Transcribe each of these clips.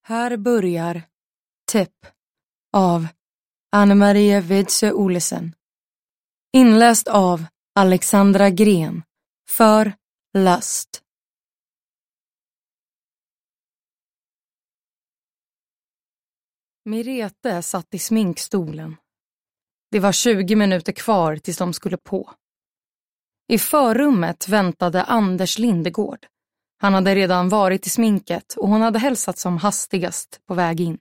Här börjar Tipp av Anne-Marie Widsøe Olesen. Inläst av Alexandra Gren för Lust. Merete satt i sminkstolen. Det var 20 minuter kvar tills de skulle på. I förrummet väntade Anders Lindegård. Han hade redan varit i sminket och hon hade hälsat som hastigast på väg in.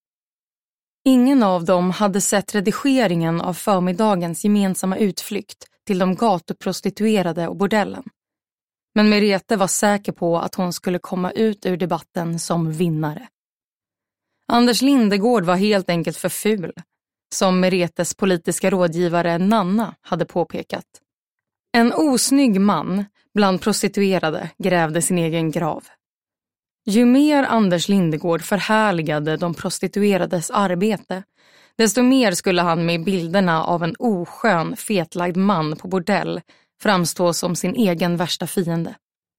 Ingen av dem hade sett redigeringen av förmiddagens gemensamma utflykt till de gatuprostituerade och bordellen. Men Merete var säker på att hon skulle komma ut ur debatten som vinnare. Anders Lindegård var helt enkelt för ful, som Meretes politiska rådgivare Nanna hade påpekat. En osnygg man bland prostituerade grävde sin egen grav. Ju mer Anders Lindegård förhärligade de prostituerades arbete, desto mer skulle han med bilderna av en oskön, fetlagd man på bordell framstå som sin egen värsta fiende.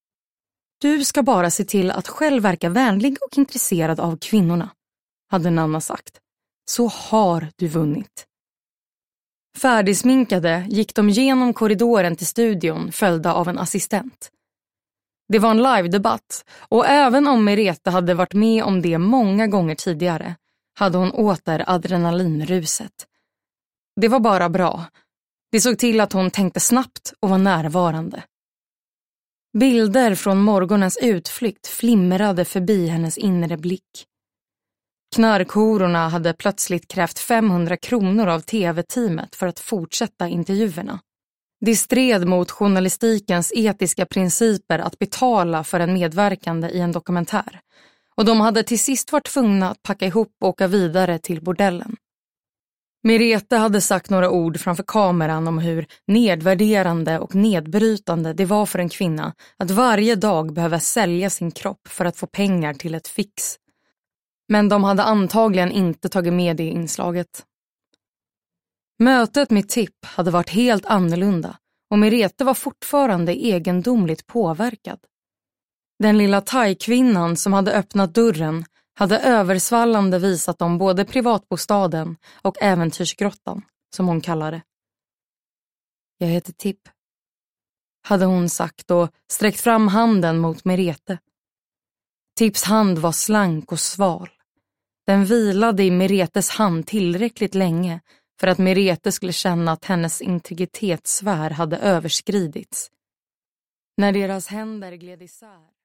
Du ska bara se till att själv verka vänlig och intresserad av kvinnorna, hade Nanna sagt. Så har du vunnit. Färdigsminkade gick de genom korridoren till studion följda av en assistent. Det var en live-debatt och även om Merete hade varit med om det många gånger tidigare hade hon åter adrenalinruset. Det var bara bra. Det såg till att hon tänkte snabbt och var närvarande. Bilder från morgonens utflykt flimrade förbi hennes inre blick. Knarkhororna hade plötsligt krävt 500 kronor av tv-teamet för att fortsätta intervjuerna. Det stred mot journalistikens etiska principer att betala för en medverkande i en dokumentär. Och de hade till sist varit tvungna att packa ihop och åka vidare till bordellen. Merete hade sagt några ord framför kameran om hur nedvärderande och nedbrytande det var för en kvinna att varje dag behöva sälja sin kropp för att få pengar till ett fix. Men de hade antagligen inte tagit med det inslaget. Mötet med Tipp hade varit helt annorlunda och Merete var fortfarande egendomligt påverkad. Den lilla thai-kvinnan som hade öppnat dörren hade översvallande visat dem både privatbostaden och äventyrsgrottan, som hon kallade. Jag heter Tipp, hade hon sagt och sträckt fram handen mot Merete. Tipps hand var slank och sval. Den vilade i Meretes hand tillräckligt länge för att Merete skulle känna att hennes integritetssfär hade överskridits. När deras händer gled isär